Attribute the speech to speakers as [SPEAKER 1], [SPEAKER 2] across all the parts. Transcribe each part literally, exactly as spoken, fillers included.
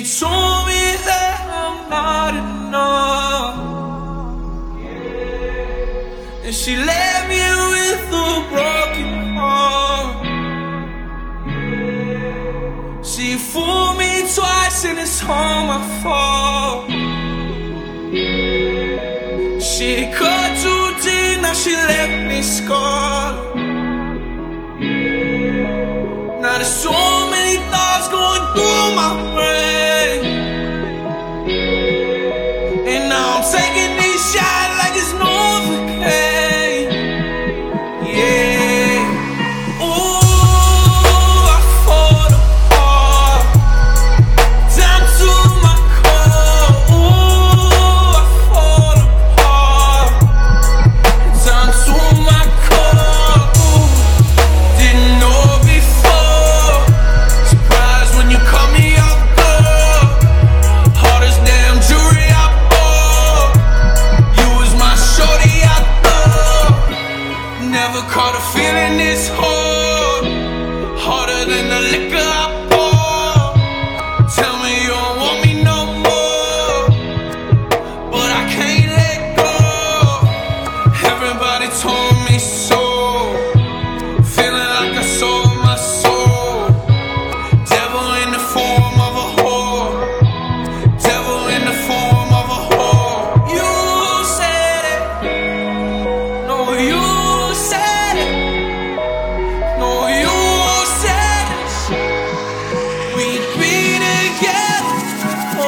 [SPEAKER 1] told me that I'm not enough, and she left me with a broken heart. She fooled me twice and it's all my fault. She cut too deep, now she left me scarred. Now there's so many thoughts going through my brain, and now I'm taking these shots like it's Novocaine. Yeah. Ooh, I fall apart, down to my core. Ooh, I fall apart, down to my core. Ooh, didn't know before. Surprised when you call me off guard. Hardest damn jewelry I bought. You was my shorty I thought. Never caught a feeling this hard, harder than the liquor I pour. Tell me you don't want me no more, but I can't let go. Everybody told me so, feeling like I sold my soul. Devil in the form of a whore, devil in the form of a whore. You said it, no you said it, no you said it. We'd be together. Oh,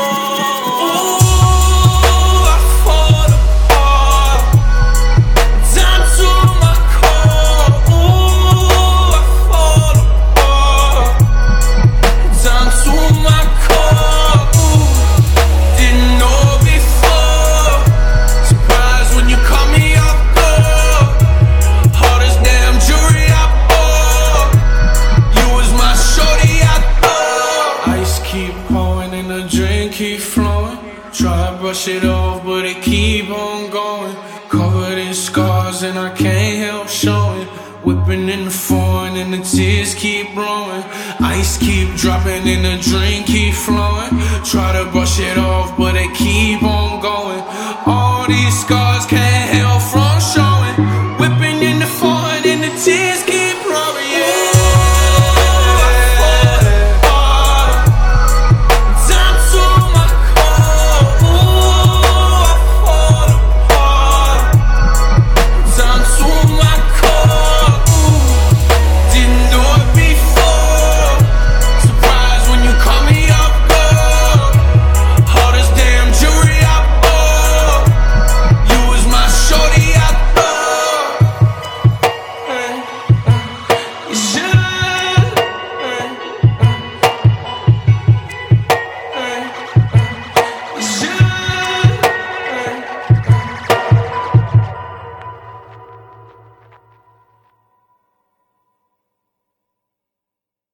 [SPEAKER 1] ooh, I fall apart, down to my core. Ooh, I fall apart, down to my core. Ooh, didn't know before. Surprised when you call me off guard. Hardest damn jewelry I bought. You was my shorty I thought. Ice keep pouring and the drink keep flowing. Try to brush it off, but it keep on going. Covered in scars and I can't help showing. Whipping in the foreign and the tears keep blowing. Ice keep dropping and the drink keep flowing. Try to brush it off, but it keep on going. All these scars can't help from